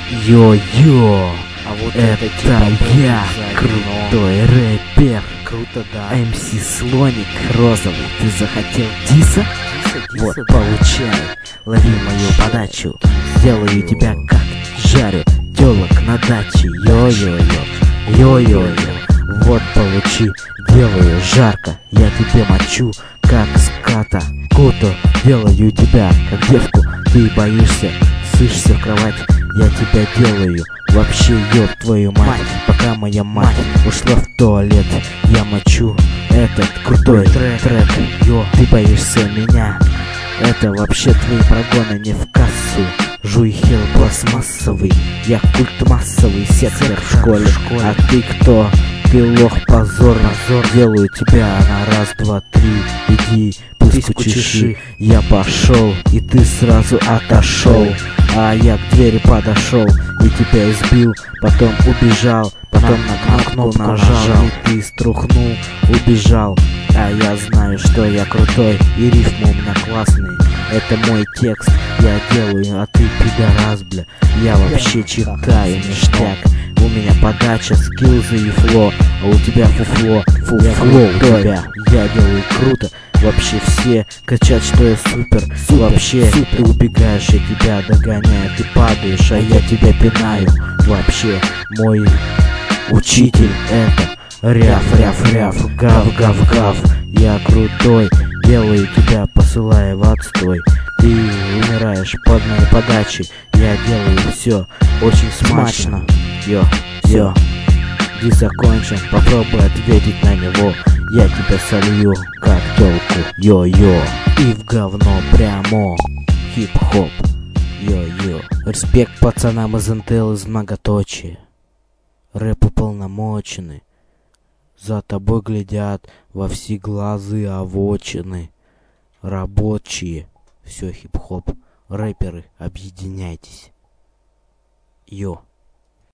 Йо-йо, А вот это я, крутой рэпер. Круто, да. МС Слоник розовый, ты захотел диса? Вот, получай, лови мою подачу. Сделаю тебя как жарю тёлок на даче. Йо-йо-йо, йо-йо-йо. Вот получи, делаю жарко. Я тебе мочу, как ската. Куто, делаю тебя, как девку. Ты боишься, сышься в кровать. Я тебя делаю, вообще ёб твою мать. Пока моя мать ушла в туалет, я мочу этот крутой трек. Йо, ты боишься меня? Это вообще твои прогоны не в кассу. Жуй хер пластмассовый, я культ массовый, сектор в школе. А ты кто? Ты лох, позор. Делаю тебя на раз, два, три. Иди, пусть чеши. Я пошел, и ты сразу отошел. А я к двери подошел и тебя избил, потом убежал, потом на кнопку нажал, и ты струхнул, убежал. А я знаю, что я крутой, и рифмы у меня классные. Это мой текст, я делаю, а ты пидорас, бля. Я вообще читаю ништяк. У меня подача, скиллзы и фло, а у тебя фуфло, фуфло у тебя. Я делаю круто, вообще все кричат, что я супер. Вообще ты убегаешь, я тебя догоняю. Ты падаешь, а я тебя пинаю. Вообще мой учитель это ряв, ряв, ряв, гав, гав, гав. Я крутой, делаю тебя, посылая в отстой. Ты умираешь под моей подачей. Я делаю все очень смачно. Йо, дис окончен, попробуй ответить на него. Я тебя солью, как тёлку. Йо-йо, и в говно прямо. Хип-хоп, йо-йо. Респект пацанам из НТЛ из многоточия. Рэп уполномоченный. За тобой глядят во все глазы овочины. Рабочие. Все хип-хоп. Рэперы, объединяйтесь. Йо.